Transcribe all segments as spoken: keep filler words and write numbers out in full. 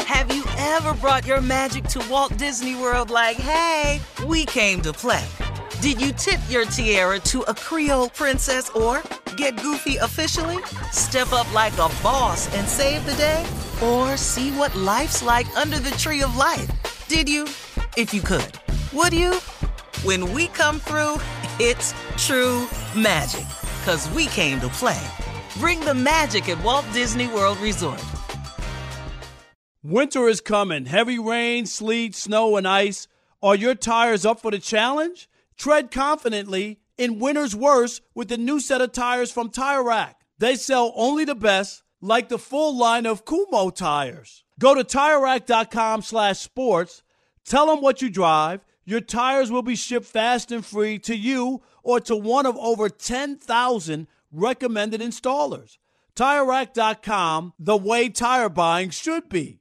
Have you ever brought your magic to Walt Disney World like, hey, we came to play? Did you tip your tiara to a Creole princess or get goofy officially? Step up like a boss and save the day? Or see what life's like under the tree of life? Did you? If you could. Would you? When we come through, it's true magic. 'Cause we came to play. Bring the magic at Walt Disney World Resort. Winter is coming. Heavy rain, sleet, snow, and ice. Are your tires up for the challenge? Tread confidently in winter's worst with the new set of tires from Tire Rack. They sell only the best, like the full line of Kumho tires. Go to Tire Rack dot com slash sports. Tell them what you drive. Your tires will be shipped fast and free to you or to one of over ten thousand recommended installers. Tire Rack dot com, the way tire buying should be.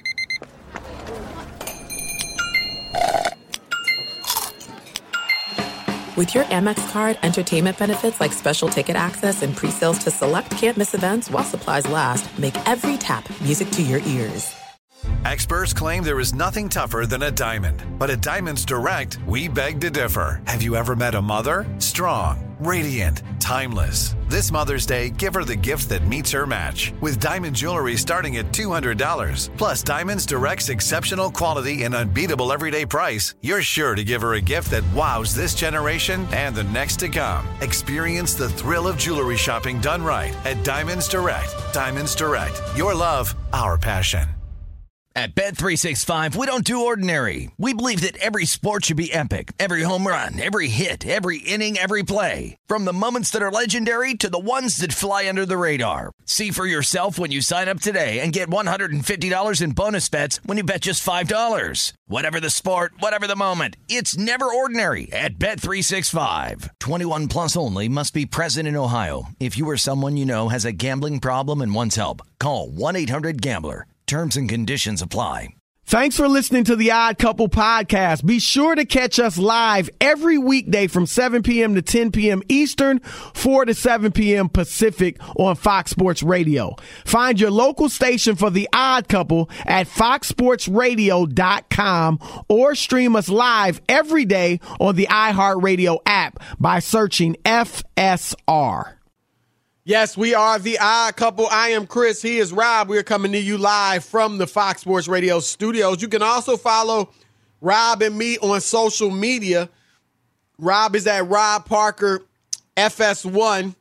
With your Amex card, entertainment benefits like special ticket access and pre-sales to select can't-miss events while supplies last make every tap music to your ears. Experts claim there is nothing tougher than a diamond. But at Diamonds Direct, we beg to differ. Have you ever met a mother? Strong, radiant, timeless. This Mother's Day, give her the gift that meets her match. With diamond jewelry starting at two hundred dollars. Plus Diamonds Direct's exceptional quality and unbeatable everyday price, you're sure to give her a gift that wows this generation and the next to come. Experience the thrill of jewelry shopping done right at Diamonds Direct. Diamonds Direct. Your love, our passion. At Bet three sixty-five, we don't do ordinary. We believe that every sport should be epic. Every home run, every hit, every inning, every play. From the moments that are legendary to the ones that fly under the radar. See for yourself when you sign up today and get one hundred fifty dollars in bonus bets when you bet just five dollars. Whatever the sport, whatever the moment, it's never ordinary at Bet three sixty-five. twenty-one plus only. Must be present in Ohio. If you or someone you know has a gambling problem and wants help, call one eight hundred gambler. Terms and conditions apply. Thanks for listening to the Odd Couple podcast. Be sure to catch us live every weekday from seven p.m. to ten p.m. Eastern, four to seven p.m. Pacific on Fox Sports Radio. Find your local station for the Odd Couple at fox sports radio dot com or stream us live every day on the iHeartRadio app by searching F S R. Yes, we are the Odd Couple. I am Chris. He is Rob. We are coming to you live from the Fox Sports Radio studios. You can also follow Rob and me on social media. Rob is at Rob Parker F S one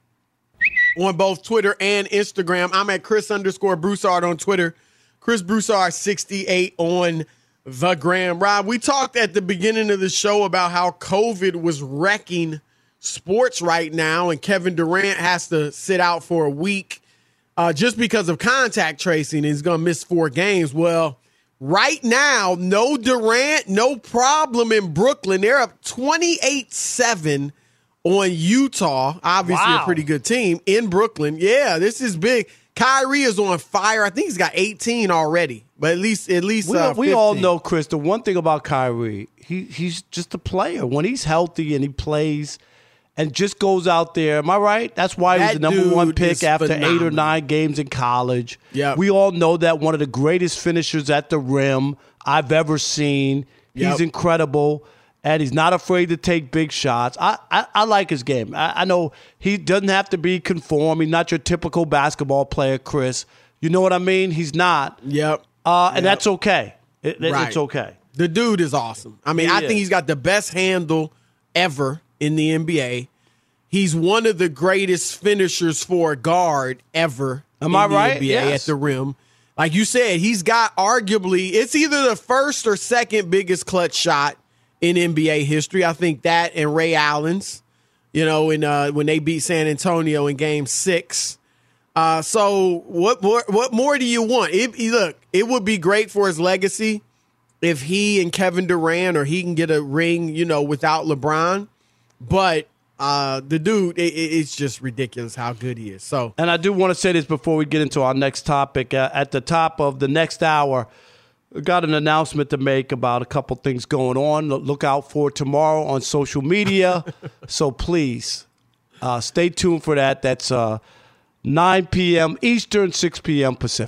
on both Twitter and Instagram. I'm at Chris underscore Broussard on Twitter. Chris Broussard sixty-eight on the gram. Rob, we talked at the beginning of the show about how COVID was wrecking sports right now, and Kevin Durant has to sit out for a week uh, just because of contact tracing. He's going to miss four games. Well, right now, no Durant, no problem in Brooklyn. They're up twenty-eight seven on Utah. Obviously wow. a pretty good team in Brooklyn. Yeah, this is big. Kyrie is on fire. I think he's got eighteen already, but at least at least we, uh, we all know, Chris, the one thing about Kyrie, he he's just a player. When he's healthy and he plays and just goes out there. Am I right? That's why that he was the number one pick after phenomenal. eight or nine games in college. Yep. We all know that one of the greatest finishers at the rim I've ever seen. Yep. He's incredible, and he's not afraid to take big shots. I, I, I like his game. I, I know he doesn't have to be conform. He's not your typical basketball player, Chris. You know what I mean? He's not. Yep. Uh, and yep. that's okay. It, right. It's okay. The dude is awesome. I mean, he I is. think he's got the best handle ever in the N B A. He's one of the greatest finishers for a guard ever Am in I the right? N B A yes. at the rim. Like you said, he's got arguably, it's either the first or second biggest clutch shot in N B A history. I think that and Ray Allen's, you know, in, uh, when they beat San Antonio in game six. Uh, so what more, what more do you want? It, look, it would be great for his legacy if he and Kevin Durant or he can get a ring, you know, without LeBron. But uh, the dude, it, it's just ridiculous how good he is. So, and I do want to say this before we get into our next topic. Uh, at the top of the next hour, we got an announcement to make about a couple things going on. Look out for it tomorrow on social media. So please uh, stay tuned for that. That's uh, nine p.m. Eastern, six p.m. Pacific.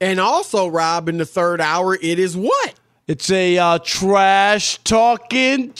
And also, Rob, in the third hour, it is what? It's a uh, trash talking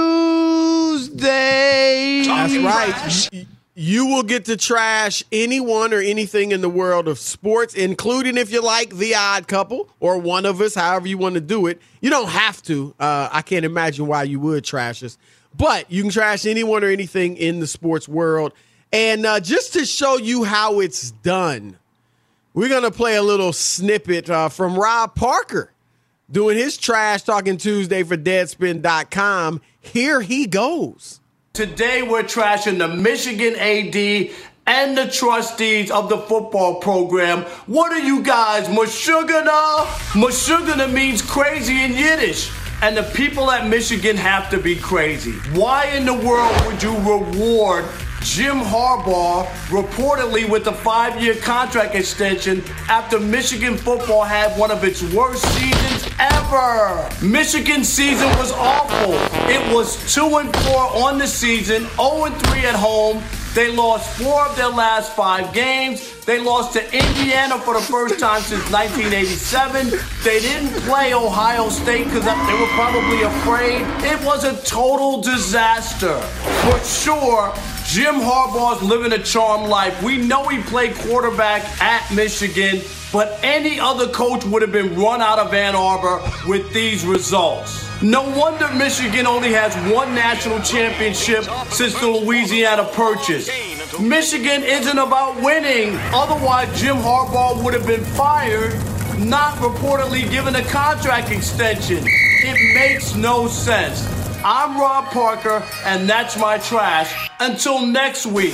Tuesday. That's right. You, you will get to trash anyone or anything in the world of sports, including if you like The Odd Couple or one of us, however you want to do it. You don't have to. Uh, I can't imagine why you would trash us. But you can trash anyone or anything in the sports world. And uh, just to show you how it's done, we're going to play a little snippet uh, from Rob Parker doing his Trash Talking Tuesday for Deadspin dot com. Here he goes. Today we're trashing the Michigan A D and the trustees of the football program. What are you guys, Mashugana? Mashugana means crazy in Yiddish. And the people at Michigan have to be crazy. Why in the world would you reward Jim Harbaugh reportedly with a five-year contract extension after Michigan football had one of its worst seasons ever? Michigan's season was awful. It was two and four on the season, oh and three at home. They lost four of their last five games. They lost to Indiana for the first time since nineteen eighty-seven. They didn't play Ohio State because they were probably afraid. It was a total disaster. For sure, Jim Harbaugh's living a charmed life. We know he played quarterback at Michigan, but any other coach would have been run out of Ann Arbor with these results. No wonder Michigan only has one national championship since the Louisiana Purchase. Michigan isn't about winning. Otherwise, Jim Harbaugh would have been fired, not reportedly given a contract extension. It makes no sense. I'm Rob Parker, and that's my trash. Until next week.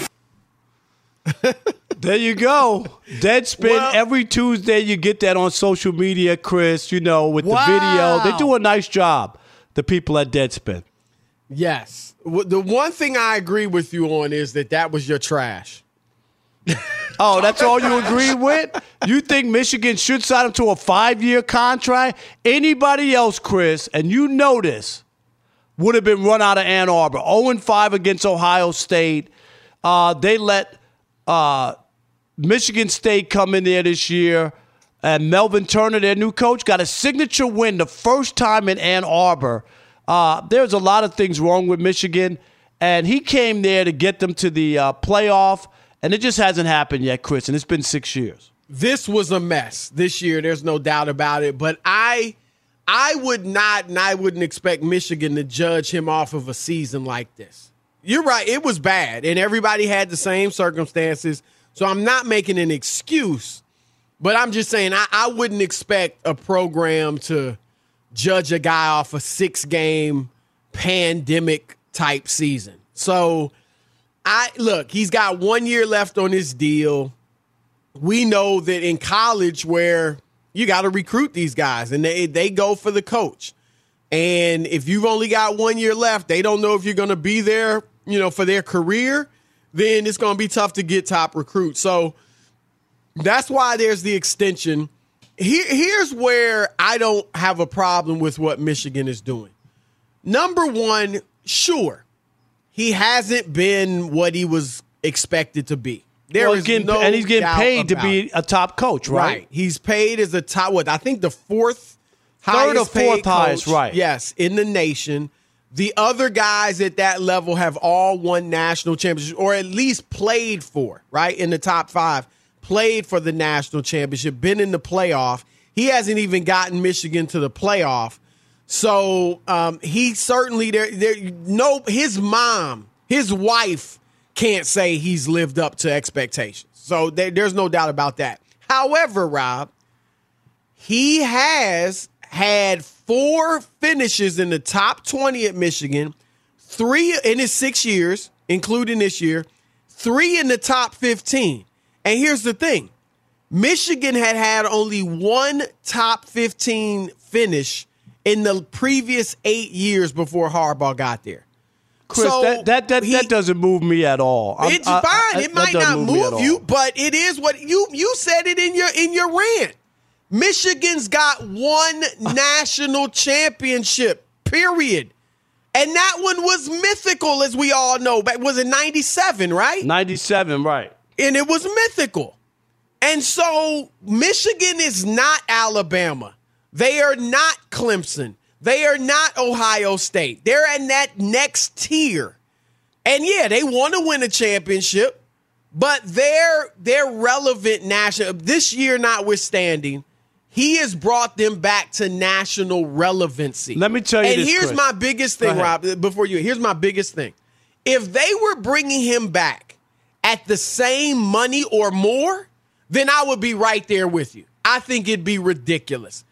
There you go. Deadspin. Well, every Tuesday you get that on social media, Chris, you know, with wow. the video. They do a nice job, the people at Deadspin. Yes. The one thing I agree with you on is that that was your trash. Oh, that's all you agree with? You think Michigan should sign him to a five-year contract? Anybody else, Chris, and you know this, would have been run out of Ann Arbor. oh and five against Ohio State. Uh, they let uh, Michigan State come in there this year. And Melvin Turner, their new coach, got a signature win the first time in Ann Arbor. Uh, there's a lot of things wrong with Michigan. And he came there to get them to the uh, playoff. And it just hasn't happened yet, Chris. And it's been six years. This was a mess this year. There's no doubt about it. But I... I would not, and I wouldn't expect Michigan to judge him off of a season like this. You're right. It was bad, and everybody had the same circumstances. So I'm not making an excuse, but I'm just saying I, I wouldn't expect a program to judge a guy off a six-game pandemic-type season. So, I look, he's got one year left on his deal. We know that in college where – you got to recruit these guys, and they they go for the coach. And if you've only got one year left, they don't know if you're going to be there, you know, for their career, then it's going to be tough to get top recruits. So that's why there's the extension. Here, here's where I don't have a problem with what Michigan is doing. Number one, sure, he hasn't been what he was expected to be. There well, is getting, no and he's getting paid to about be a top coach, right? Right. He's paid as a top, what, I think the fourth Third highest or fourth paid highest, coach, right. Yes, in the nation. The other guys at that level have all won national championships, or at least played for, right, in the top five, played for the national championship, been in the playoff. He hasn't even gotten Michigan to the playoff. So um, he certainly, there, there, no, his mom, his wife, can't say he's lived up to expectations. So there, there's no doubt about that. However, Rob, he has had four finishes in the top twenty at Michigan, three in his six years, including this year, three in the top fifteen. And here's the thing. Michigan had had only one top fifteen finish in the previous eight years before Harbaugh got there. Chris, so that that that, he, that doesn't move me at all. I'm, it's fine. I, I, it might not move, move you, all. but it is what you you said it in your in your rant. Michigan's got one national championship, period. And that one was mythical, as we all know. But was it ninety-seven, right? ninety-seven, right. And it was mythical. And so Michigan is not Alabama. They are not Clemson. They are not Ohio State. They're in that next tier. And yeah, they want to win a championship, but they're they're relevant national. This year notwithstanding, he has brought them back to national relevancy. Let me tell you and this, here's Chris. my biggest thing, Rob, before you, here's my biggest thing. If they were bringing him back at the same money or more, then I would be right there with you. I think it'd be ridiculous.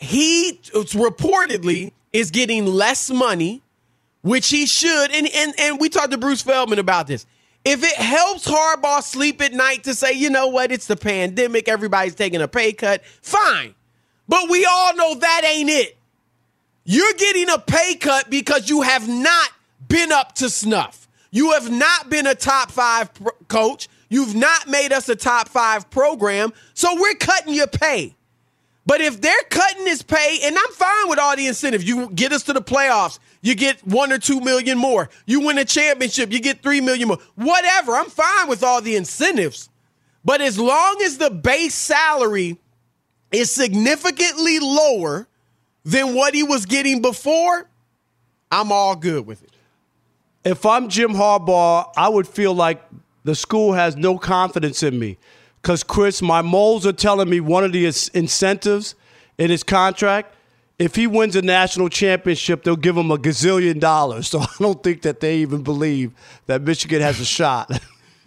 He reportedly is getting less money, which he should. And, and, and we talked to Bruce Feldman about this. If it helps Harbaugh sleep at night to say, you know what, it's the pandemic, everybody's taking a pay cut, fine. But we all know that ain't it. You're getting a pay cut because you have not been up to snuff. You have not been a top five pro- coach. You've not made us a top five program. So we're cutting your pay. But if they're cutting his pay, and I'm fine with all the incentives, you get us to the playoffs, you get one or two million more. You win a championship, you get three million more. Whatever, I'm fine with all the incentives. But as long as the base salary is significantly lower than what he was getting before, I'm all good with it. If I'm Jim Harbaugh, I would feel like the school has no confidence in me. Because, Chris, my moles are telling me one of the incentives in his contract, if he wins a national championship, they'll give him a gazillion dollars. So I don't think that they even believe that Michigan has a shot.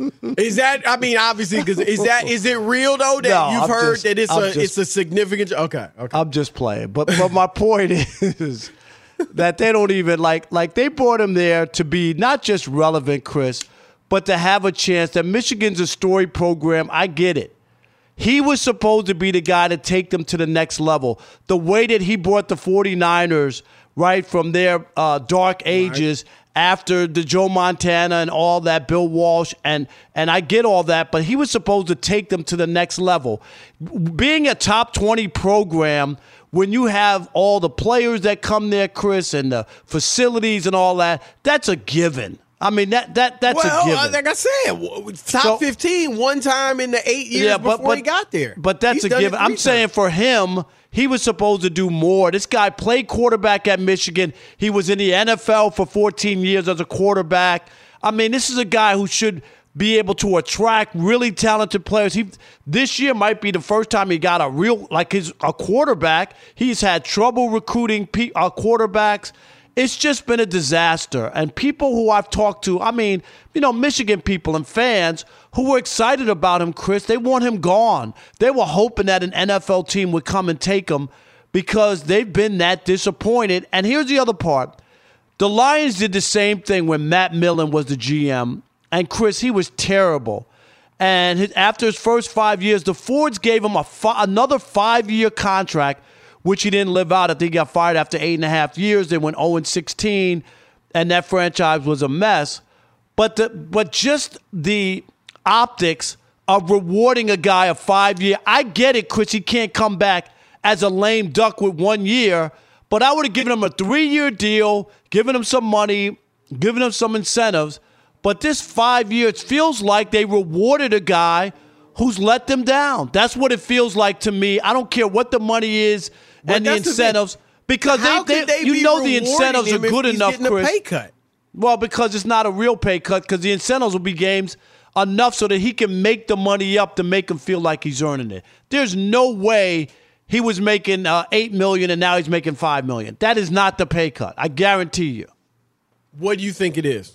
Is that, I mean, obviously, because is that, is it real, though, that No, you've I'm heard just- that it's I'm a just- it's a significant, okay, okay. I'm just playing. But but my point is that they don't even, like, like they brought him there to be not just relevant, Chris, but to have a chance that Michigan's a story program. I get it. He was supposed to be the guy to take them to the next level. The way that he brought the 49ers, right, from their uh, dark ages right. after the Joe Montana and all that, Bill Walsh, and, and I get all that, but he was supposed to take them to the next level. Being a top twenty program, when you have all the players that come there, Chris, and the facilities and all that, that's a given. I mean, that that that's well, a given. Uh, like I said, top so, fifteen one time in the eight years yeah, but, before but, he got there. But that's He's a given. I'm saying times. for him, he was supposed to do more. This guy played quarterback at Michigan. He was in the N F L for fourteen years as a quarterback. I mean, this is a guy who should be able to attract really talented players. He this year might be the first time he got a real, like his a quarterback. He's had trouble recruiting pe- uh, quarterbacks. It's just been a disaster. And people who I've talked to, I mean, you know, Michigan people and fans who were excited about him, Chris, they want him gone. They were hoping that an N F L team would come and take him because they've been that disappointed. And here's the other part. The Lions did the same thing when Matt Millen was the G M. And, Chris, he was terrible. And his, after his first five years, the Fords gave him a fi- another five-year contract, which he didn't live out. I think he got fired after eight and a half years. They went oh and sixteen, and that franchise was a mess. But the but just the optics of rewarding a guy a five-year, I get it, Chris, he can't come back as a lame duck with one year, but I would have given him a three-year deal, given him some money, given him some incentives. But this five years feels like they rewarded a guy who's let them down. That's what it feels like to me. I don't care what the money is but and the incentives. The because How they, they, they you know the incentives are good he's enough, Chris. A pay cut? Well, because it's not a real pay cut, because the incentives will be games enough so that he can make the money up to make him feel like he's earning it. There's no way he was making uh, eight million dollars and now he's making five million dollars. That is not the pay cut. I guarantee you. What do you think it is?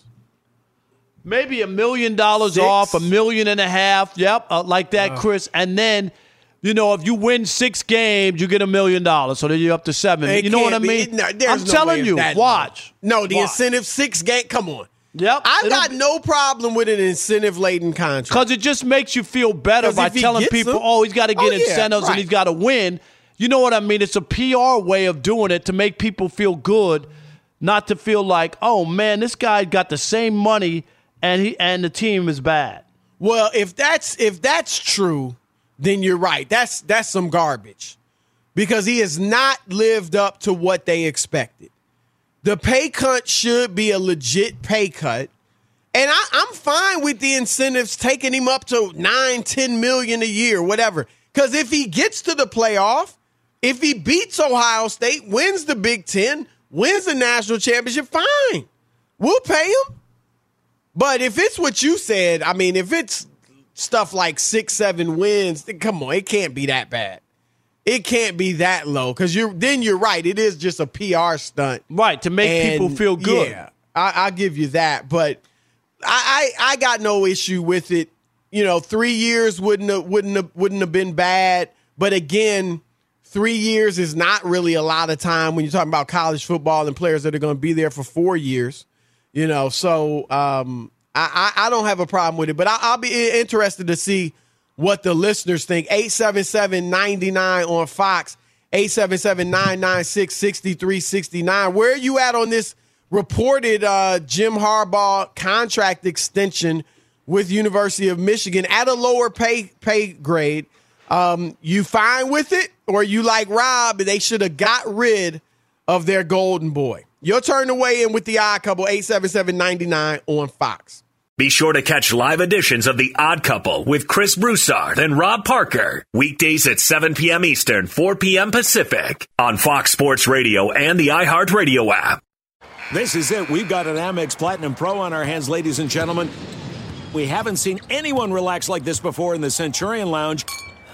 Maybe a million dollars Six? off, a million and a half. Yep, uh, like that, uh, Chris. And then, you know, if you win six games, you get a million dollars. So then you're up to seven. You know what I mean? Be, no, I'm no telling you, watch. No, no the watch. incentive six game. Come on. Yep. I've got be, no problem with an incentive-laden contract. Because it just makes you feel better by telling people, them, oh, he's got to get oh, incentives yeah, right. and he's got to win. You know what I mean? It's a P R way of doing it to make people feel good, not to feel like, oh, man, this guy got the same money and he and the team is bad. Well, if that's if that's true, then you're right. That's that's some garbage because he has not lived up to what they expected. The pay cut should be a legit pay cut, And I, I'm fine with the incentives taking him up to nine, ten million a year, whatever. Because if he gets to the playoff, if he beats Ohio State, wins the Big Ten, wins the national championship, fine. We'll pay him. But if it's what you said, I mean, if it's stuff like six, seven wins, then come on, it can't be that bad. It can't be that low because you're then you're right. It is just a P R stunt. Right, to make and, people feel good. Yeah, I, I'll give you that. But I, I I got no issue with it. You know, three years wouldn't have, wouldn't have, wouldn't have been bad. But again, three years is not really a lot of time when you're talking about college football and players that are going to be there for four years. You know, so um, I, I I don't have a problem with it. But I, I'll be interested to see what the listeners think. eight seven seven, nine nine on Fox, eight seven seven, nine nine six, six three six nine. Where are you at on this reported uh, Jim Harbaugh contract extension with University of Michigan at a lower pay pay grade? Um, you fine with it? Or you like Rob, they should have got rid of their golden boy? Your turn to weigh in with the Odd Couple, eight seven seven, nine nine on Fox. Be sure to catch live editions of The Odd Couple with Chris Broussard and Rob Parker. Weekdays at seven p.m. Eastern, four p.m. Pacific on Fox Sports Radio and the iHeartRadio app. This is it. We've got an Amex Platinum Pro on our hands, ladies and gentlemen. We haven't seen anyone relax like this before in the Centurion Lounge.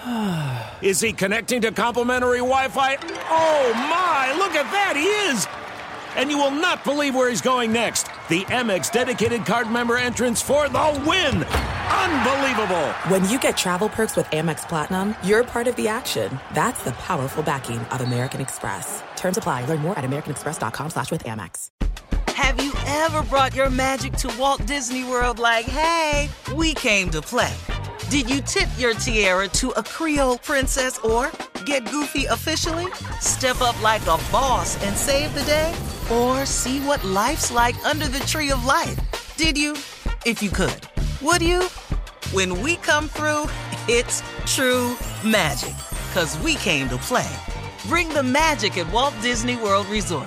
Is he connecting to complimentary Wi-Fi? Oh, my. Look at that. He is. And you will not believe where he's going next. The Amex dedicated card member entrance for the win. Unbelievable. When you get travel perks with Amex Platinum, you're part of the action. That's the powerful backing of American Express. Terms apply. Learn more at americanexpress.com slash with Amex. Have you ever brought your magic to Walt Disney World like, hey, we came to play? Did you tip your tiara to a Creole princess or get goofy officially? Step up like a boss and save the day? Or see what life's like under the tree of life? Did you? If you could. Would you? When we come through, it's true magic. 'Cause we came to play. Bring the magic at Walt Disney World Resort.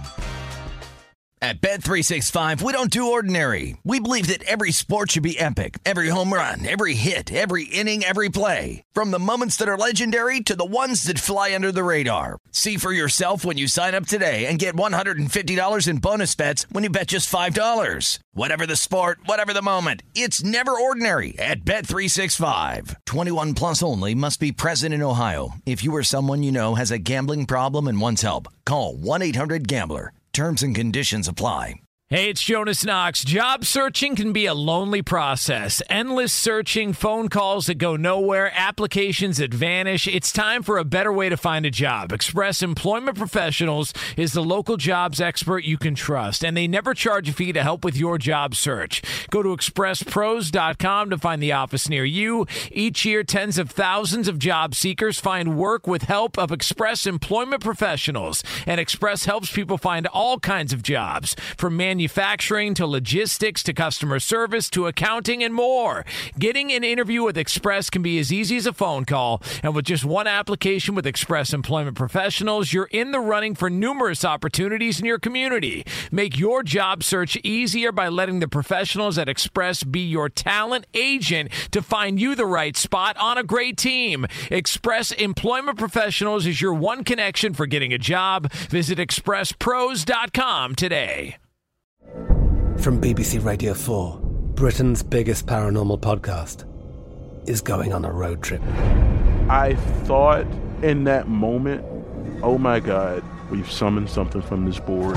At Bet three sixty-five, we don't do ordinary. We believe that every sport should be epic. Every home run, every hit, every inning, every play. From the moments that are legendary to the ones that fly under the radar. See for yourself when you sign up today and get one hundred fifty dollars in bonus bets when you bet just five dollars. Whatever the sport, whatever the moment, it's never ordinary at Bet three sixty-five. twenty-one plus only. Must be present in Ohio. If you or someone you know has a gambling problem and wants help, call one eight hundred gambler. Terms and conditions apply. Hey, it's Jonas Knox. Job searching can be a lonely process. Endless searching, phone calls that go nowhere, applications that vanish. It's time for a better way to find a job. Express Employment Professionals is the local jobs expert you can trust, and they never charge a fee to help with your job search. Go to express pros dot com to find the office near you. Each year, tens of thousands of job seekers find work with help of Express Employment Professionals, and Express helps people find all kinds of jobs, from manufacturing Manufacturing to logistics to customer service to accounting and more. Getting an interview with Express can be as easy as a phone call, and with just one application with Express Employment Professionals, you're in the running for numerous opportunities in your community. Make your job search easier by letting the professionals at Express be your talent agent to find you the right spot on a great team. Express Employment Professionals is your one connection for getting a job. Visit express pros dot com today. From B B C Radio four, Britain's biggest paranormal podcast is going on a road trip. I thought in that moment, oh my God, we've summoned something from this board.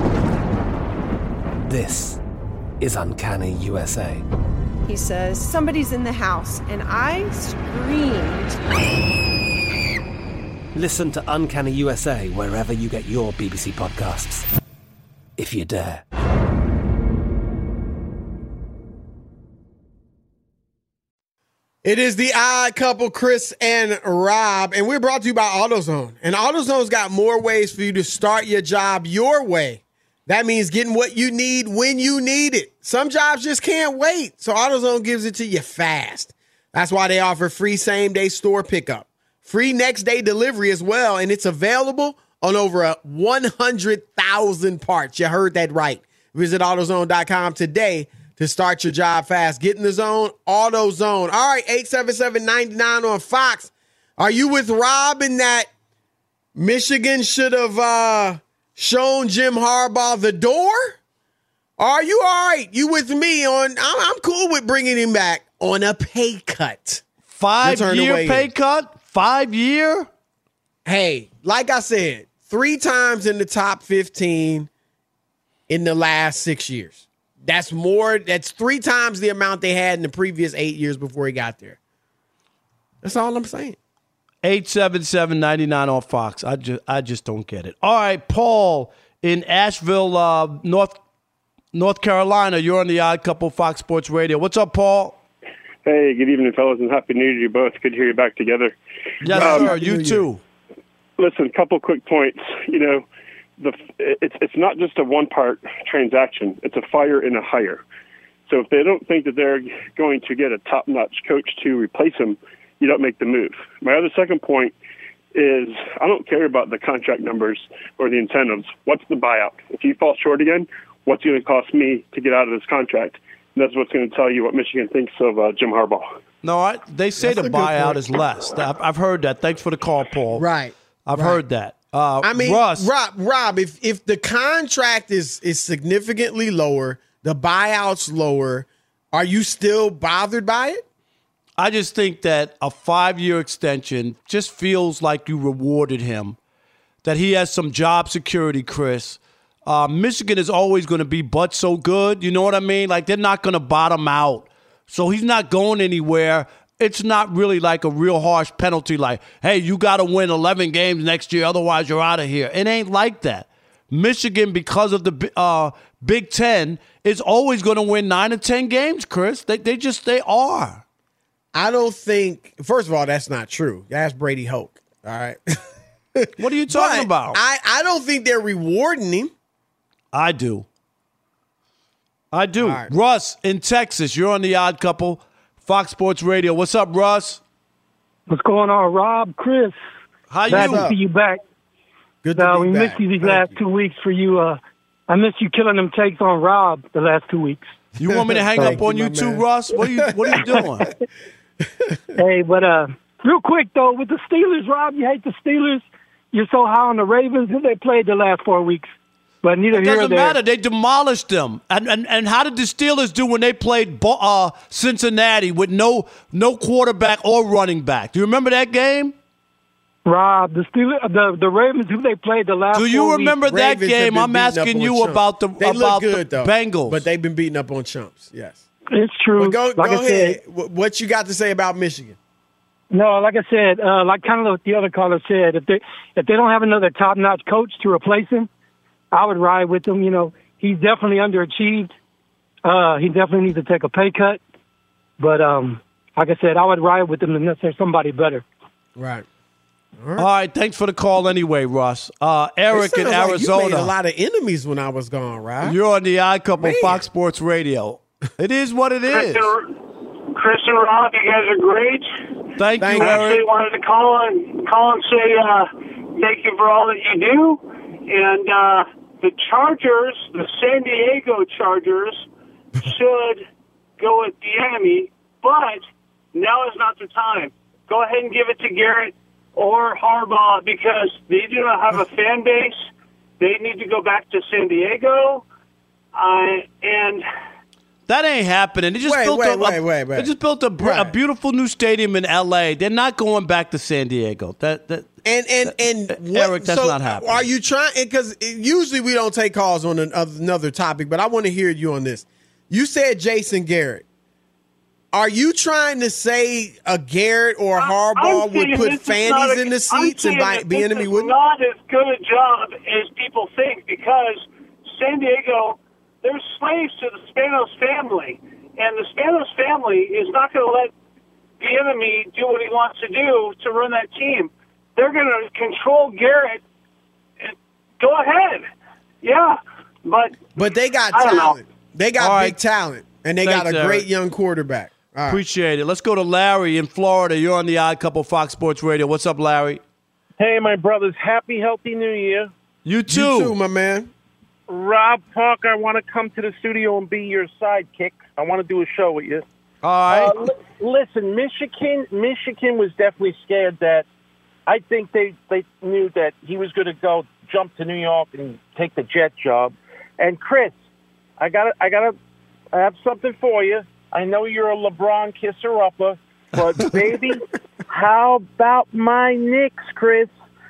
This is Uncanny U S A. He says, somebody's in the house, and I screamed. Listen to Uncanny U S A wherever you get your B B C podcasts, if you dare. It is the Odd Couple, Chris and Rob, and we're brought to you by AutoZone. And AutoZone's got more ways for you to start your job your way. That means getting what you need when you need it. Some jobs just can't wait, so AutoZone gives it to you fast. That's why they offer free same-day store pickup, free next-day delivery as well, and it's available on over one hundred thousand parts. You heard that right. Visit AutoZone dot com today to start your job fast. Get in the zone, AutoZone. All right, eight seven seven, nine nine on Fox. Are you with Rob in that Michigan should have uh, shown Jim Harbaugh the door? Are you all right? You with me on, I'm, I'm cool with bringing him back on a pay cut. Five-year pay in. cut? Five-year? Hey, like I said, three times in the top fifteen in the last six years. That's more, that's three times the amount they had in the previous eight years before he got there. That's all I'm saying. eight seven seven, nine nine on Fox. I just I just don't get it. All right, Paul in Asheville, uh, North North Carolina. You're on the Odd Couple Fox Sports Radio. What's up, Paul? Hey, good evening, fellas, and Happy New Year to you both. Good to hear you back together. Yes, um, sir. You too. Listen, a couple quick points. You know, the it's it's not just a one-part transaction. It's a fire and a hire. So if they don't think that they're going to get a top-notch coach to replace him, you don't make the move. My other second point is I don't care about the contract numbers or the incentives. What's the buyout? If you fall short again, what's it going to cost me to get out of this contract? And that's what's going to tell you what Michigan thinks of uh, Jim Harbaugh. No, I, they say That's the buyout is less. I've, I've heard that. Thanks for the call, Paul. Right. I've right. heard that. Uh, I mean, Russ, Rob, Rob, if if the contract is is significantly lower, the buyout's lower, are you still bothered by it? I just think that a five-year extension just feels like you rewarded him, that he has some job security, Chris. Uh, Michigan is always going to be but so good. You know what I mean? Like, they're not going to bottom out. So he's not going anywhere. It's not really like a real harsh penalty like, hey, you got to win eleven games next year, otherwise you're out of here. It ain't like that. Michigan, because of the uh, Big Ten, is always going to win nine or ten games, Chris. They, they just, they are. I don't think, first of all, that's not true. That's Brady Hoke, all right? What are you talking but about? I, I don't think they're rewarding him. I do. I do. Right. Russ in Texas, you're on the Odd Couple, Fox Sports Radio. What's up, Russ? What's going on, Rob, Chris? How you? Glad to see you back. Good to uh, be we back. missed you these Thank last you. two weeks for you. Uh, I missed you killing them takes on Rob the last two weeks. You want me to hang up on you, you, too, man. Russ? What are you What are you doing? Hey, but uh, real quick, though, with the Steelers, Rob, you hate the Steelers. You're so high on the Ravens. Who they played the last four weeks? But neither It here nor doesn't there. matter. They demolished them. And, and and how did the Steelers do when they played Bo- uh, Cincinnati with no no quarterback or running back? Do you remember that game? Rob, the Steelers, the the Ravens, who they played the last. Do you four remember weeks, that Ravens have game? been I'm beating up asking on you chumps. about the They about look good, the though, Bengals. but they've been beating up on chumps, yes. It's true. But go, like go I ahead. said, Wh- What you got to say about Michigan? no, like I said, uh, like kind of what the other caller said, if they if they don't have another top notch coach to replace him, I would ride with him. You know, he's definitely underachieved. Uh, he definitely needs to take a pay cut. But um, like I said, I would ride with him unless there's somebody better. Right. All right, thanks for the call anyway, Russ. Uh, Eric It in sounds like Arizona. You made a lot of enemies when I was gone, right? You're on the Odd Couple, Man. Fox Sports Radio. It is what it is. Chris and Rob, you guys are great. Thank, Thank you, you. I actually Eric. wanted to call and call and say uh, thank you for all that you do. And uh, the Chargers, the San Diego Chargers, should go with the enemy, but now is not the time. Go ahead and give it to Garrett or Harbaugh because they do not have a fan base. They need to go back to San Diego. Uh, and That ain't happening. They just Wait, built wait, a, wait, wait, wait. They just built a, br- Right. a beautiful new stadium in L A. They're not going back to San Diego. That that And and and what, Eric, that's so not happening. Are you trying? Because usually we don't take calls on an, another topic, but I want to hear you on this. You said Jason Garrett. Are you trying to say a Garrett or Harbaugh I'm would saying put this is fannies not a- in the I'm seats and saying buy, that be this enemy is with them? not as good a job as people think because San Diego, they're slaves to the Spanos family, and the Spanos family is not going to let the enemy do what he wants to do to run that team. They're going to control Garrett. And go ahead, yeah, but But they got I don't know. talent. They got All big right. talent, and they Thanks, got a Eric. great young quarterback. All right. Appreciate it. Let's go to Larry in Florida. You're on the Odd Couple, Fox Sports Radio. What's up, Larry? Hey, my brothers. Happy, healthy New Year. You too. You too, my man. Rob Parker, I want to come to the studio and be your sidekick. I want to do a show with you. All right. Uh, li- listen, Michigan, Michigan was definitely scared that. I think they, they knew that he was going to go jump to New York and take the jet job. And Chris, I got I got to I have something for you. I know you're a LeBron kisser upper, but baby, how about my Knicks, Chris?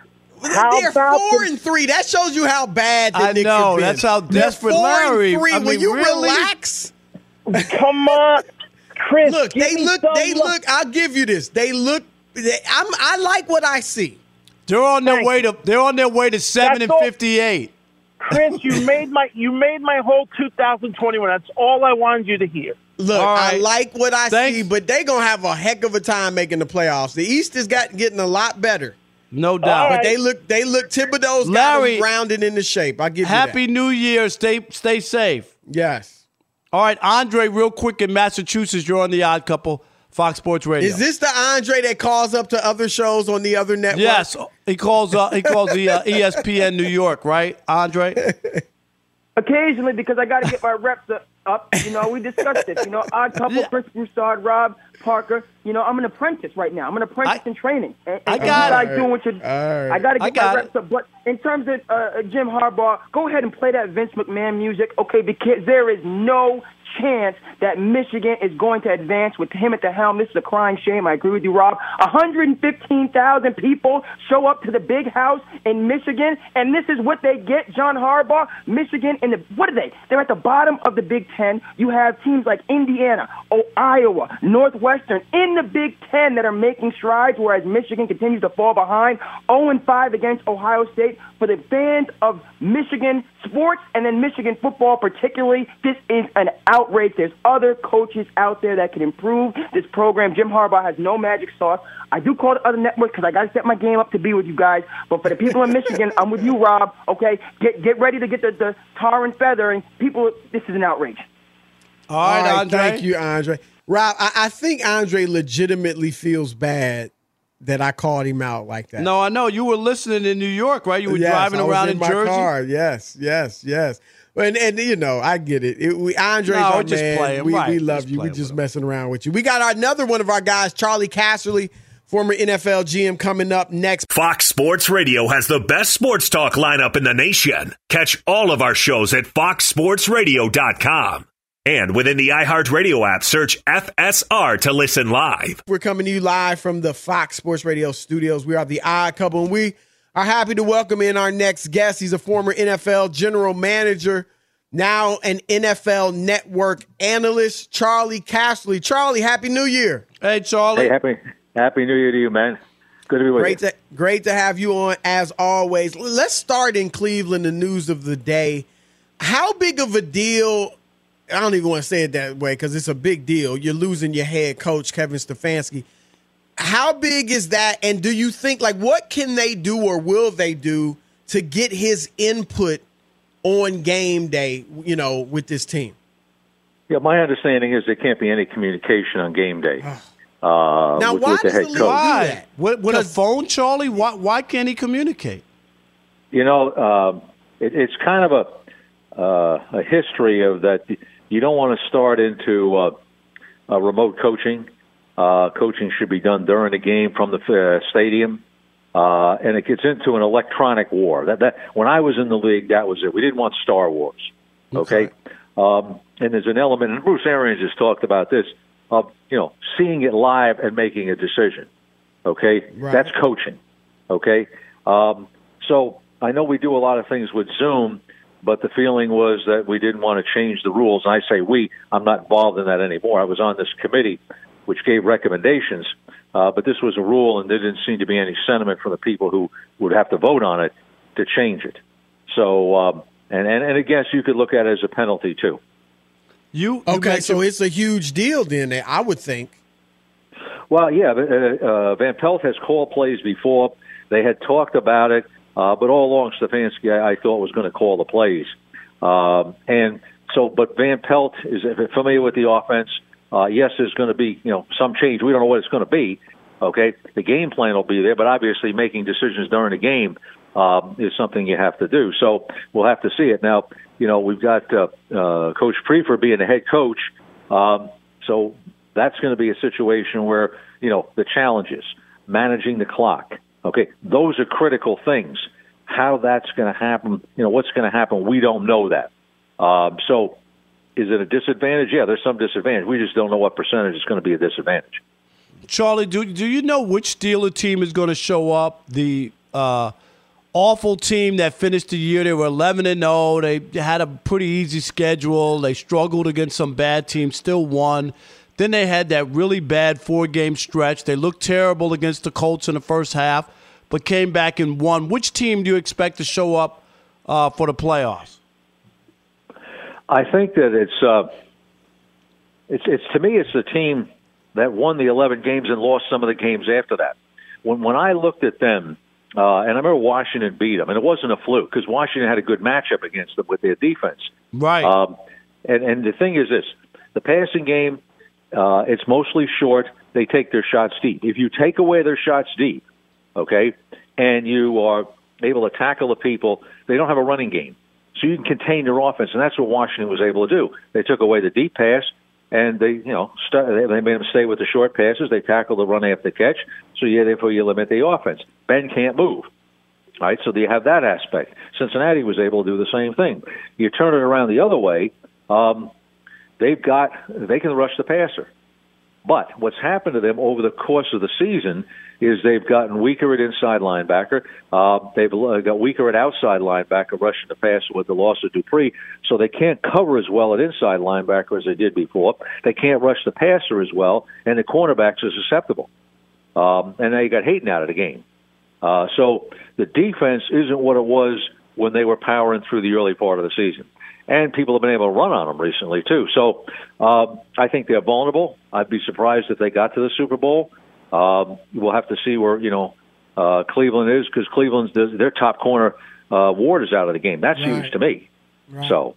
How They're about four the- and three. That shows you how bad the I Knicks know. have been. That's how They're desperate four Larry- And three. I Will mean, you really? relax? Come on, Chris. Look, give they me look. some They love. look. I'll give you this. They look. They, I'm, I like what I see. They're on their Thank way to. They're on their way to seven That's and all- fifty-eight. Chris, you made my you made my whole two thousand twenty-one. That's all I wanted you to hear. Look, All I right. like what I Thanks. see, but they're gonna have a heck of a time making the playoffs. The East has got getting a lot better, No doubt. but they look. They look. Thibodeau's Larry, got them rounded into shape. I give Happy you that. New Year. Stay stay safe. Yes. All right, Andre, real quick in Massachusetts, you're on the Odd Couple, Fox Sports Radio. Is this the Andre that calls up to other shows on the other network? Yes, he calls. Uh, he calls the uh, E S P N New York, right, Andre? Occasionally, because I got to get my reps up. You know, we discussed it. You know, Odd Couple, Chris Broussard, Rob Parker. You know, I'm an apprentice right now. I'm an apprentice in training. And, I and got you guys it. doing what you. right. I got to I get got my it. reps up. But in terms of uh, Jim Harbaugh, go ahead and play that Vince McMahon music, okay? Because there is no chance that Michigan is going to advance with him at the helm. This is a crying shame. I agree with you, Rob. one hundred fifteen thousand people show up to the big house in Michigan, and this is what they get, John Harbaugh. Michigan, in the what are they? They're at the bottom of the Big Ten. You have teams like Indiana, oh, Iowa, Northwestern in the Big Ten that are making strides, whereas Michigan continues to fall behind. oh and five against Ohio State. For the fans of Michigan sports and then Michigan football particularly, this is an outrage. There's other coaches out there that can improve this program. Jim Harbaugh has no magic sauce. I do call the other networks because I got to set my game up to be with you guys. But for the people in Michigan, I'm with you, Rob. Okay, get get ready to get the, the tar and feather. And people, this is an outrage. All right, All right, Andre. thank you, Andre. Rob, I, I think Andre legitimately feels bad that I called him out like that. No, I know you were listening in New York, right? You were Yes, driving I was around in, in, my Jersey. car. Yes, yes, yes. And, and you know, I get it. it we, Andre's No, our we're just man. playing, We, right. we Just love you. We're playing just with messing around with you. We got another one of our guys, Charlie Casserly, former N F L G M, coming up next. Fox Sports Radio has the best sports talk lineup in the nation. Catch all of our shows at fox sports radio dot com. And within the iHeartRadio app, search F S R to listen live. We're coming to you live from the Fox Sports Radio studios. We are the Odd Couple, and we are happy to welcome in our next guest. He's a former N F L general manager, now an N F L Network analyst, Charlie Casserly. Charlie, Happy New Year. Hey, Charlie. Hey, happy Happy New Year to you, man. Good to be with Great you. to, great to have you on, as always. Let's start in Cleveland, the news of the day. How big of a deal, I don't even want to say it that way because it's a big deal. You're losing your head coach, Kevin Stefanski. How big is that? And do you think, like, what can they do or will they do to get his input on game day, you know, with this team? Yeah, my understanding is there can't be any communication on game day. Uh, Now, with, why with the does head the league coach. do that? With, with a phone, Charlie? Why, why can't he communicate? You know, um, it, it's kind of a uh, a history of that. You don't want to start into uh, uh, remote coaching. Uh, coaching should be done during the game from the uh, stadium, uh, and it gets into an electronic war. That that when I was in the league, that was it. We didn't want Star Wars. Okay, um, and there's an element, and Bruce Arians has talked about this of you know seeing it live and making a decision. Okay, Right. that's coaching. Okay, um, so I know we do a lot of things with Zoom, but the feeling was that we didn't want to change the rules. And I say we, I'm not involved in that anymore. I was on this committee which gave recommendations, uh, but this was a rule, and there didn't seem to be any sentiment from the people who would have to vote on it to change it. So, um, and, and, and I guess you could look at it as a penalty, too. You, Okay, so it's a huge deal then, I would think. Well, yeah, uh, uh, Van Pelt has called plays before. They had talked about it, uh, but all along Stefanski, I, I thought, was going to call the plays. Um, and so, but Van Pelt is familiar with the offense. Uh, yes, there's going to be, you know, some change. We don't know what it's going to be. Okay, the game plan will be there, but obviously making decisions during the game, um, is something you have to do. So we'll have to see it. Now, you know, we've got uh, uh, Coach Prefer being the head coach. Um, so that's going to be a situation where, you know, the challenges, managing the clock. Okay, those are critical things. How that's going to happen, you know, what's going to happen, we don't know that. Um, so is it a disadvantage? Yeah, there's some disadvantage. We just don't know what percentage is going to be a disadvantage. Charlie, do do you know which Steeler team is going to show up? The uh, awful team that finished the year, they were eleven and oh. They had a pretty easy schedule. They struggled against some bad teams, still won. Then they had that really bad four-game stretch. They looked terrible against the Colts in the first half, but came back and won. Which team do you expect to show up uh, for the playoffs? I think that it's uh, it's it's to me it's the team that won the eleven games and lost some of the games after that. When when I looked at them, uh, and I remember Washington beat them, and it wasn't a fluke because Washington had a good matchup against them with their defense. Right. Um, and and the thing is this: the passing game, uh, it's mostly short. They take their shots deep. If you take away their shots deep, okay, and you are able to tackle the people, they don't have a running game. So you can contain their offense, and that's what Washington was able to do. They took away the deep pass, and they, you know, start, they made them stay with the short passes. They tackled the run after the catch, so you, therefore you limit the offense. Ben can't move, all right? So you have that aspect. Cincinnati was able to do the same thing. You turn it around the other way, um, they've got they can rush the passer. But what's happened to them over the course of the season is they've gotten weaker at inside linebacker. Uh, they've got weaker at outside linebacker, rushing the passer with the loss of Dupree. So they can't cover as well at inside linebacker as they did before. They can't rush the passer as well, and the cornerbacks are susceptible. Um, and now you got Hayden out of the game. Uh, so the defense isn't what it was when they were powering through the early part of the season. And people have been able to run on them recently, too. So uh, I think they're vulnerable. I'd be surprised if they got to the Super Bowl. Um, we'll have to see where, you know, uh, Cleveland is, because Cleveland's their top corner, uh, Ward, is out of the game. That's right. Huge to me. Right. So,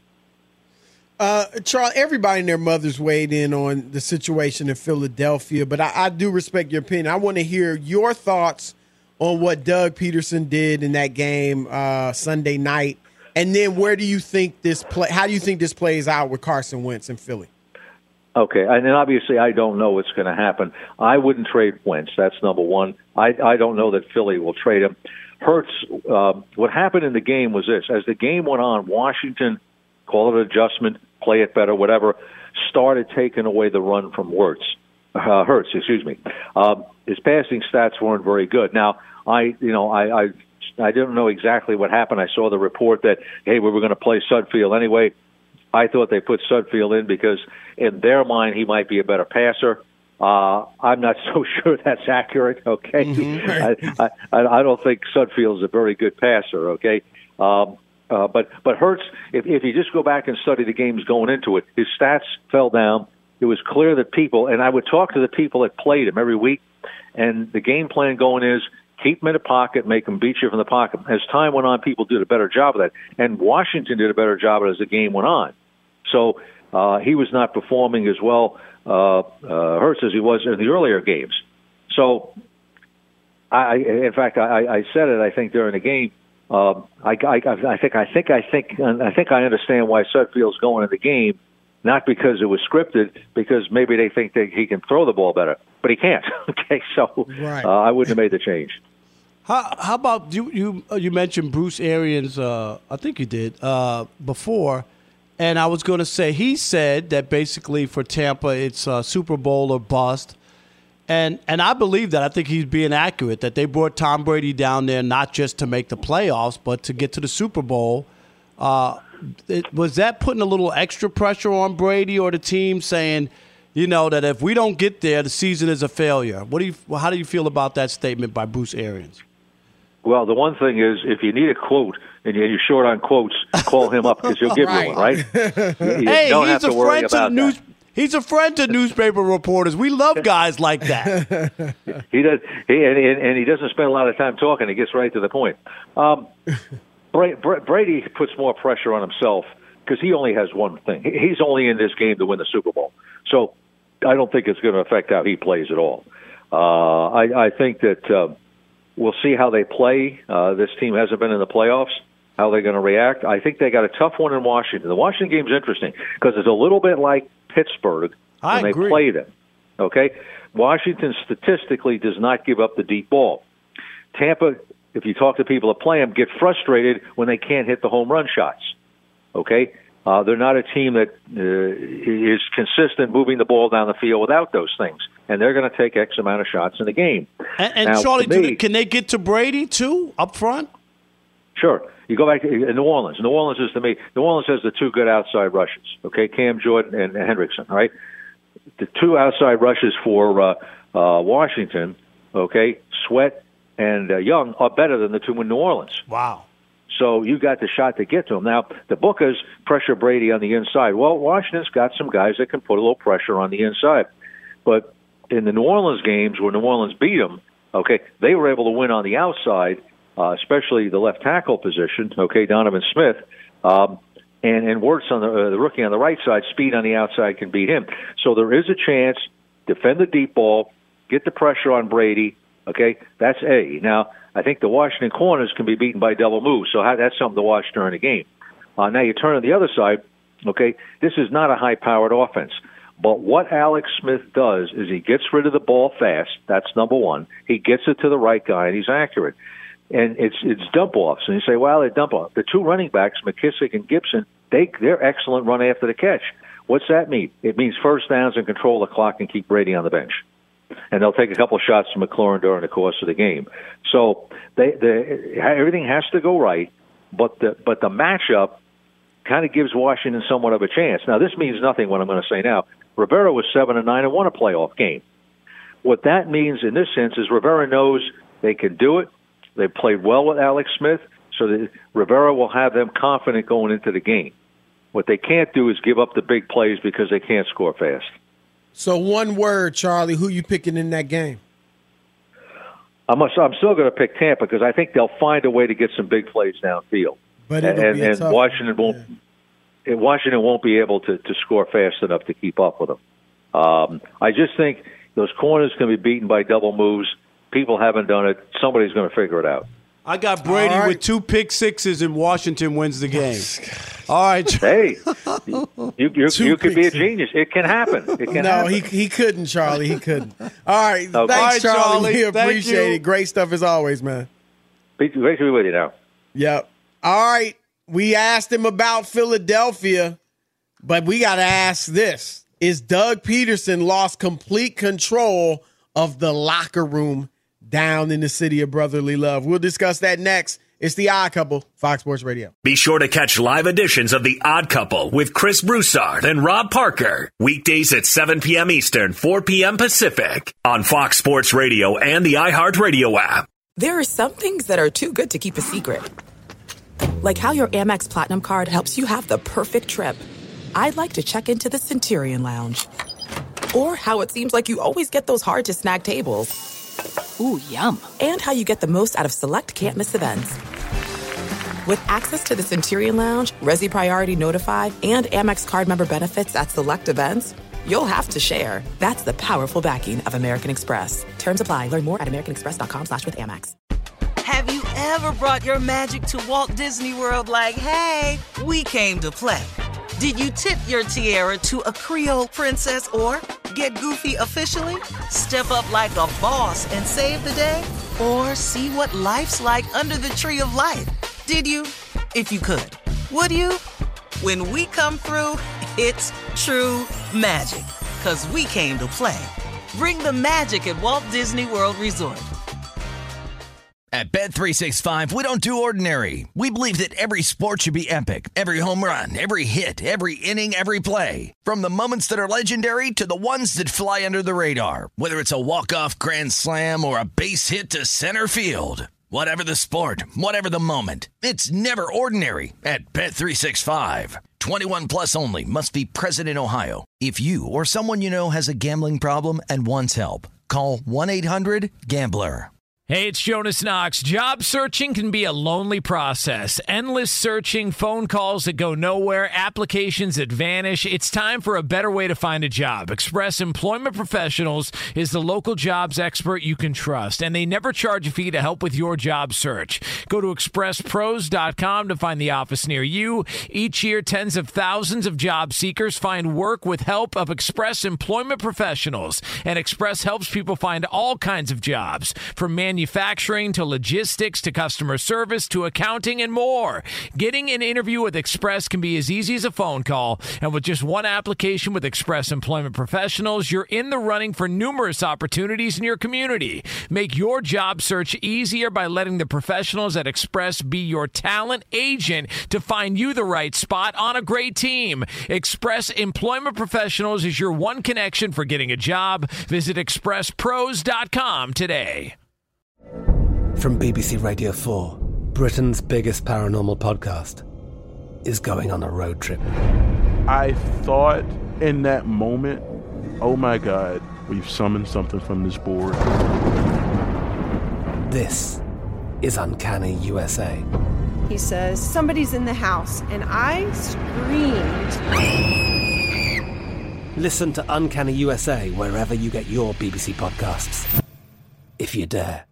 uh, Charles, everybody and their mothers weighed in on the situation in Philadelphia, but I, I do respect your opinion. I want to hear your thoughts on what Doug Peterson did in that game uh, Sunday night. And then where do you think this play? How do you think this plays out with Carson Wentz in Philly? Okay, and then obviously I don't know what's going to happen. I wouldn't trade Wentz. That's number one. I, I don't know that Philly will trade him. Hurts, uh, what happened in the game was this. As the game went on, Washington, call it adjustment, play it better, whatever, started taking away the run from Hurts. Uh, Hurts, excuse me. Um, his passing stats weren't very good. Now, I, you know, I, I I didn't know exactly what happened. I saw the report that, hey, we were going to play Sudfeld anyway. I thought they put Sudfeld in because in their mind he might be a better passer. Uh, I'm not so sure that's accurate, okay? Mm-hmm. I, I, I don't think Sudfeld is a very good passer, okay? Um, uh, but but Hurts, if, if you just go back and study the games going into it, his stats fell down. It was clear that people, and I would talk to the people that played him every week, and the game plan going is, keep him in the pocket, make him beat you from the pocket. As time went on, people did a better job of that. And Washington did a better job of it as the game went on. So uh, he was not performing as well, uh, uh, Hurts, as he was in the earlier games. So, I, in fact, I, I said it, I think, during the game. Uh, I, I, I think I think I think I think I understand why Sudfeld's going in the game, not because it was scripted, because maybe they think that he can throw the ball better, but he can't. Okay, so right. uh, I wouldn't have made the change. How, how about you? You you mentioned Bruce Arians. Uh, I think you did uh, before, and I was going to say he said that basically for Tampa it's uh, Super Bowl or bust, and and I believe that. I think he's being accurate that they brought Tom Brady down there not just to make the playoffs, but to get to the Super Bowl. Uh, it, was that putting a little extra pressure on Brady or the team, saying, you know, that if we don't get there, the season is a failure? What do you? How do you feel about that statement by Bruce Arians? Well, the one thing is, if you need a quote and you're short on quotes, call him up because he'll give right. you one, right? You hey, don't he's have to a worry friend to the about news. that. He's a friend to newspaper reporters. We love guys like that. he does, he, and, and he doesn't spend a lot of time talking. He gets right to the point. Um, Brady puts more pressure on himself because he only has one thing. He's only in this game to win the Super Bowl. So I don't think it's going to affect how he plays at all. Uh, I, I think that. Uh, we'll see how they play. Uh, this team hasn't been in the playoffs. How they're going to react. I think they got a tough one in Washington. The Washington game's interesting because it's a little bit like Pittsburgh I when agree. they played it. Okay? Washington statistically does not give up the deep ball. Tampa, if you talk to people that play them, get frustrated when they can't hit the home run shots. Okay? Uh, they're not a team that uh, is consistent moving the ball down the field without those things. And they're going to take X amount of shots in the game. And, and now, Charlie, me, do they, can they get to Brady, too, up front? Sure. You go back to New Orleans. New Orleans is, to me, New Orleans has the two good outside rushes, okay, Cam Jordan and Hendrickson, all right? The two outside rushes for uh, uh, Washington, okay, Sweat and uh, Young are better than the two in New Orleans. Wow. So you got the shot to get to him. Now, the Bookers pressure Brady on the inside. Well, Washington's got some guys that can put a little pressure on the inside. But in the New Orleans games where New Orleans beat them, okay, they were able to win on the outside, uh, especially the left tackle position, okay, Donovan Smith, um, and, and Wirtz on the, uh, the rookie on the right side, speed on the outside can beat him. So there is a chance, defend the deep ball, get the pressure on Brady, okay, that's A. Now, I think the Washington corners can be beaten by double moves, so that's something to watch during the game. Uh, now you turn to the other side, okay, this is not a high-powered offense. But what Alex Smith does is he gets rid of the ball fast. That's number one. He gets it to the right guy, and he's accurate. And it's it's dump-offs. And you say, well, they're dump-offs. The two running backs, McKissick and Gibson, they, they're excellent run after the catch. What's that mean? It means first downs and control the clock and keep Brady on the bench. And they'll take a couple shots from McLaurin during the course of the game. So they, they, everything has to go right, but the, but the matchup kind of gives Washington somewhat of a chance. Now, this means nothing, what I'm going to say now. Rivera was seven and nine and won a playoff game. What that means in this sense is Rivera knows they can do it. They played well with Alex Smith, so that Rivera will have them confident going into the game. What they can't do is give up the big plays because they can't score fast. So one word, Charlie, who you picking in that game? I'm, I'm still going to pick Tampa because I think they'll find a way to get some big plays downfield. But it'll and be a and tough Washington won't. Yeah. Washington won't be able to, to score fast enough to keep up with them. Um, I just think those corners can be beaten by double moves. People haven't done it. Somebody's going to figure it out. I got Brady right. with two pick sixes and Washington wins the game. All right. Hey, you, you, you could be a genius. It can happen. It can no, happen. he he couldn't, Charlie. He couldn't. All right. Okay. Thanks, All right, Charlie. Charlie. We Thank appreciate you. it. Great stuff as always, man. Great to be with you now. Yep. All right. We asked him about Philadelphia, but we got to ask this. Is Doug Peterson lost complete control of the locker room down in the city of brotherly love? We'll discuss that next. It's The Odd Couple, Fox Sports Radio. Be sure to catch live editions of The Odd Couple with Chris Broussard and Rob Parker. Weekdays at seven p.m. Eastern, four p.m. Pacific on Fox Sports Radio and the iHeartRadio app. There are some things that are too good to keep a secret. Like how your Amex Platinum card helps you have the perfect trip. I'd like to check into the Centurion Lounge. Or how it seems like you always get those hard-to-snag tables. Ooh, yum. And how you get the most out of select can't-miss events. With access to the Centurion Lounge, Resi Priority Notified, and Amex card member benefits at select events, you'll have to share. That's the powerful backing of American Express. Terms apply. Learn more at americanexpress.com slash with Amex. Have you ever brought your magic to Walt Disney World like, hey, we came to play? Did you tip your tiara to a Creole princess or get goofy officially? Step up like a boss and save the day? Or see what life's like under the tree of life? Did you? If you could. Would you? When we come through, it's true magic. 'Cause we came to play. Bring the magic at Walt Disney World Resort. At Bet three sixty-five, we don't do ordinary. We believe that every sport should be epic. Every home run, every hit, every inning, every play. From the moments that are legendary to the ones that fly under the radar. Whether it's a walk-off grand slam or a base hit to center field. Whatever the sport, whatever the moment. It's never ordinary at Bet three sixty-five. twenty-one plus only. Must be present in Ohio. If you or someone you know has a gambling problem and wants help, call one eight hundred gambler. Hey, it's Jonas Knox. Job searching can be a lonely process. Endless searching, phone calls that go nowhere, applications that vanish. It's time for a better way to find a job. Express Employment Professionals is the local jobs expert you can trust, and they never charge a fee to help with your job search. Go to express pros dot com to find the office near you. Each year, tens of thousands of job seekers find work with help of Express Employment Professionals, and Express helps people find all kinds of jobs, from manufacturing Manufacturing to logistics to customer service to accounting and more. Getting an interview with Express can be as easy as a phone call, and with just one application with Express Employment Professionals, you're in the running for numerous opportunities in your community. Make your job search easier by letting the professionals at Express be your talent agent to find you the right spot on a great team. Express Employment Professionals is your one connection for getting a job. Visit express pros dot com today. From B B C Radio four, Britain's biggest paranormal podcast is going on a road trip. I thought in that moment, oh my God, we've summoned something from this board. This is Uncanny U S A. He says, somebody's in the house, and I screamed. Listen to Uncanny U S A wherever you get your B B C podcasts, if you dare.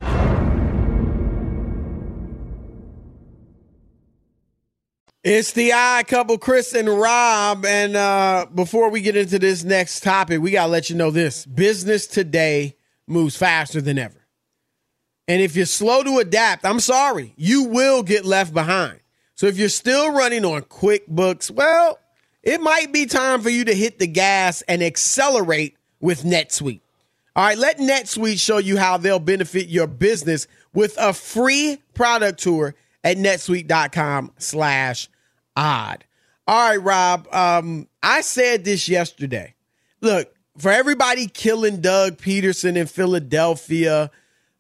It's the Odd Couple, Chris and Rob. And uh, before we get into this next topic, we got to let you know this. Business today moves faster than ever. And if you're slow to adapt, I'm sorry, you will get left behind. So if you're still running on QuickBooks, well, it might be time for you to hit the gas and accelerate with NetSuite. All right, let NetSuite show you how they'll benefit your business with a free product tour at netsuite.com slash odd. All right, Rob, um, I said this yesterday. Look, for everybody killing Doug Peterson in Philadelphia,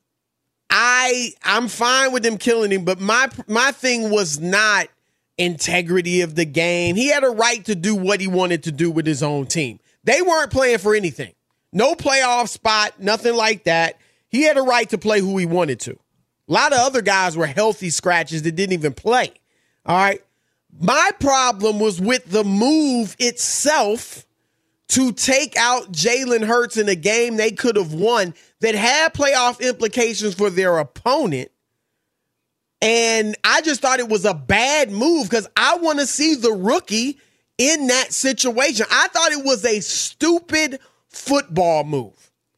I, I'm fine with them killing him, but my my thing was not integrity of the game. He had a right to do what he wanted to do with his own team. They weren't playing for anything. No playoff spot, nothing like that. He had a right to play who he wanted to. A lot of other guys were healthy scratches that didn't even play. All right. My problem was with the move itself to take out Jalen Hurts in a game they could have won that had playoff implications for their opponent. And I just thought it was a bad move because I want to see the rookie in that situation. I thought it was a stupid football move.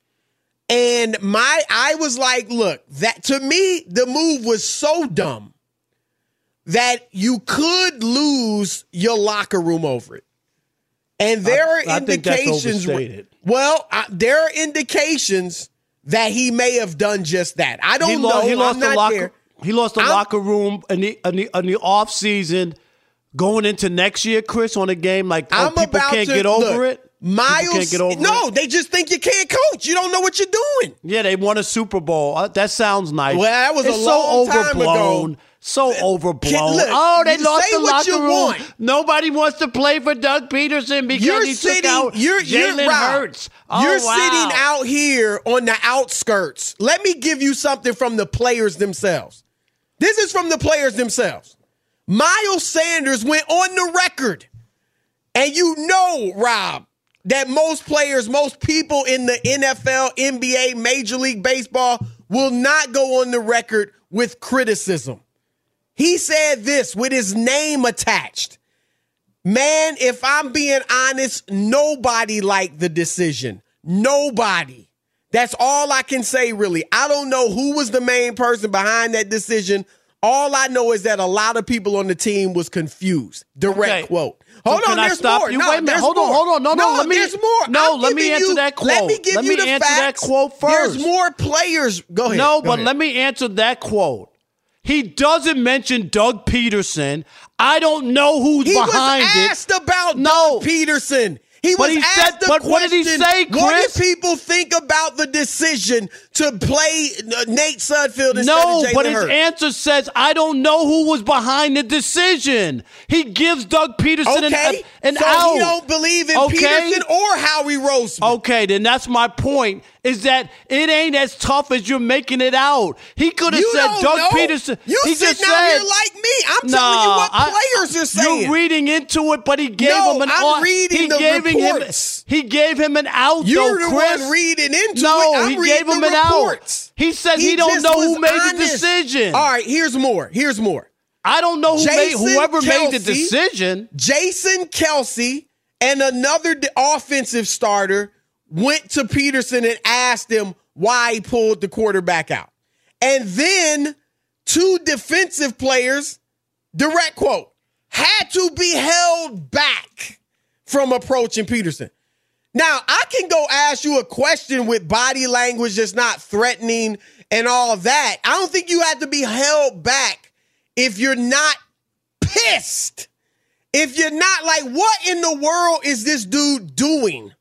And my, I was like, look, that to me, the move was so dumb that you could lose your locker room over it. And there I, are I indications. Well, I, there are indications that he may have done just that. I don't he know. Lost, he lost I'm the not locker. there. He lost the I'm, locker room in the in the, in the off season, going into next year, Chris, on a game like oh, I'm people about can't to, get over look, it. Miles, can't get over no, it. they just think you can't coach. You don't know what you're doing. Yeah, they won a Super Bowl. Uh, that sounds nice. Well, that was it's a long so time overblown. ago. So overblown. Look, oh, they lost say the what locker you room. want. Nobody wants to play for Doug Peterson because you're he sitting, took out you're, Jalen you're, Rob, Hurts. Oh, you're wow. sitting out here on the outskirts. Let me give you something from the players themselves. This is from the players themselves. Miles Sanders went on the record. And you know, Rob, that most players, most people in the N F L, N B A, Major League Baseball will not go on the record with criticism. He said this with his name attached. Man, if I'm being honest, nobody liked the decision. Nobody. That's all I can say, really. I don't know who was the main person behind that decision. All I know is that a lot of people on the team was confused. Direct Okay. quote. Hold so on, can I there's stop more. you? No, Wait a minute. there's Hold on, more. hold on. No, no, no let me. there's more. No, I'm let me giving answer you, that quote. Let me give let you me the answer facts. that quote first. There's more players. Go ahead. No, Go but ahead. let me answer that quote. He doesn't mention Doug Peterson. I don't know who's he behind was asked it. about no. Doug Peterson. He But was he asked said- the but question, what did he say, what Chris? did people think about the decision to play uh, Nate Sudfeld instead No, of Jalen but his Hurts? answer says, I don't know who was behind the decision. He gives Doug Peterson Okay, an, an so out. he don't believe in Okay? Peterson or Howie Roseman. Okay, then that's my point, is that it ain't as tough as you're making it out. He could have You said don't Doug know. Peterson. You he sitting just out said, here like me. I'm nah, telling you what I- players are saying. You're reading into it, but he gave No, him an I'm au- reading he the gave him reports. he gave him an out You're though, the Chris. one reading into no, it. I'm he reading gave him the an reports. out. He said he, don't just know was who made honest. the decision. All right, here's more. Here's more. I don't know who made Jason whoever made the Kelce- decision. Jason Kelsey and another d- offensive starter went to Peterson and asked him why he pulled the quarterback out. And then two defensive players, direct quote, had to be held back from approaching Peterson. Now, I can go ask you a question with body language that's not threatening and all that. I don't think you have to be held back if you're not pissed. If you're not like, what in the world is this dude doing?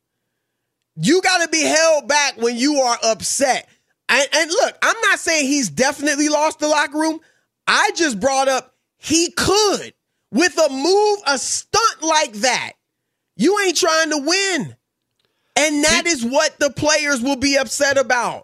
You got to be held back when you are upset. And, and look, I'm not saying he's definitely lost the locker room. I just brought up he could. With a move, a stunt like that, you ain't trying to win. And that is what the players will be upset about.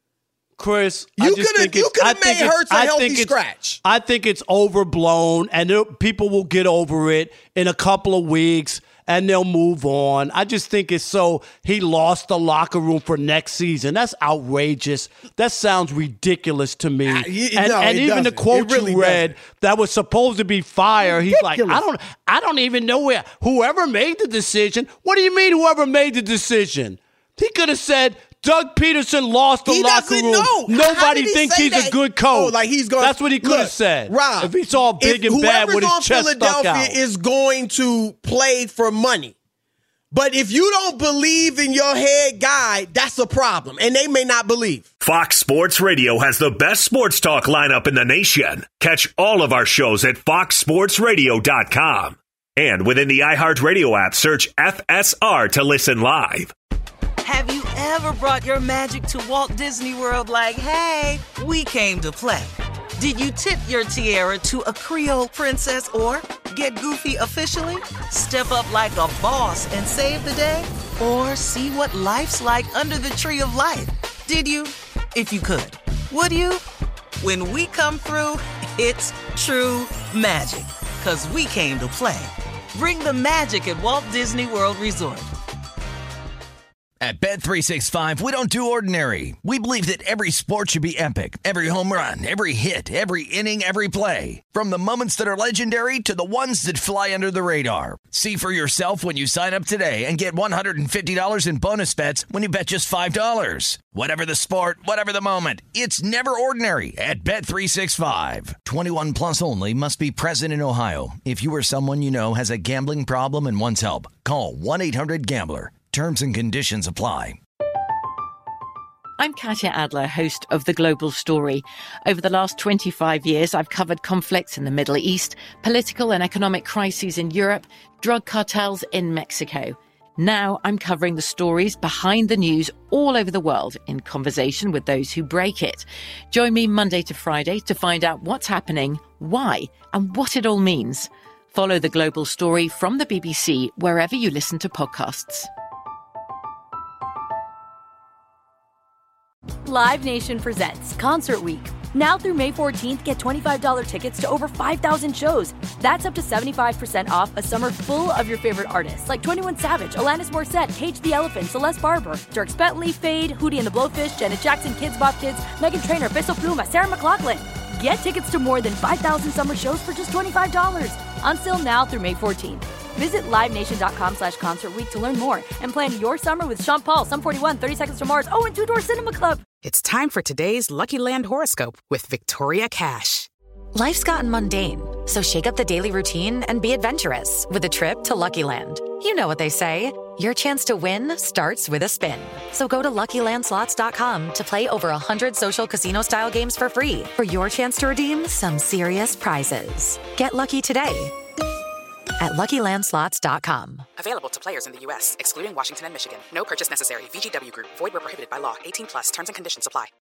Chris, You I just coulda- think you it's- coulda I think made it's- Hurts a I healthy think it's- scratch. I think it's overblown, and it- people will get over it in a couple of weeks, and they'll move on. I just think it's so he lost the locker room for next season. That's outrageous. That sounds ridiculous to me. Uh, y- and no, and it even the doesn't. quote It really you read doesn't. that was supposed to be fire. He's like, I don't, I don't even know where whoever made the decision. What do you mean, whoever made the decision? He could have said, Doug Peterson lost the He locker doesn't room. know. How Nobody did he thinks say he's that? a good coach. Oh, like he's going. That's what he could have Look, said. Rob, if he's all big if and bad whoever's with his on chest stuck Philadelphia out. is going to play for money. But if you don't believe in your head guy, that's a problem. And they may not believe. Fox Sports Radio has the best sports talk lineup in the nation. Catch all of our shows at fox sports radio dot com. And within the iHeartRadio app, search F S R to listen live. Have you ever brought your magic to Walt Disney World like, hey, we came to play? Did you tip your tiara to a Creole princess or get goofy officially? Step up like a boss and save the day? Or see what life's like under the tree of life? Did you? If you could. Would you? When we come through, it's true magic. 'Cause we came to play. Bring the magic at Walt Disney World Resort. At Bet three sixty-five, we don't do ordinary. We believe that every sport should be epic. Every home run, every hit, every inning, every play. From the moments that are legendary to the ones that fly under the radar. See for yourself when you sign up today and get one hundred fifty dollars in bonus bets when you bet just five dollars. Whatever the sport, whatever the moment, it's never ordinary at Bet three sixty-five. twenty-one plus only. Must be present in Ohio. If you or someone you know has a gambling problem and wants help, call one eight hundred gambler. Terms and conditions apply. I'm Katya Adler, host of The Global Story. Over the last twenty-five years, I've covered conflicts in the Middle East, political and economic crises in Europe, drug cartels in Mexico. Now I'm covering the stories behind the news all over the world in conversation with those who break it. Join me Monday to Friday to find out what's happening, why, and what it all means. Follow The Global Story from the B B C wherever you listen to podcasts. Live Nation presents Concert Week. Now through May fourteenth, get twenty-five dollars tickets to over five thousand shows. That's up to seventy-five percent off a summer full of your favorite artists like twenty-one Savage, Alanis Morissette, Cage the Elephant, Celeste Barber, Dierks Bentley, Fade, Hootie and the Blowfish, Janet Jackson, Kids Bop Kids, Meghan Trainor, Peso Pluma, Sarah McLachlan. Get tickets to more than five thousand summer shows for just twenty-five dollars. On sale now through May fourteenth. Visit livenation.com slash concert week to learn more and plan your summer with Sean Paul, Sum forty-one, thirty Seconds to Mars, oh, and Two Door Cinema Club. It's time for today's Lucky Land horoscope with Victoria Cash. Life's gotten mundane, so shake up the daily routine and be adventurous with a trip to Lucky Land. You know what they say, your chance to win starts with a spin. So go to lucky land slots dot com to play over one hundred social casino-style games for free for your chance to redeem some serious prizes. Get lucky today at Lucky Land Slots dot com. Available to players in the U S, excluding Washington and Michigan. No purchase necessary. V G W Group. Void where prohibited by law. eighteen plus. Terms and conditions apply.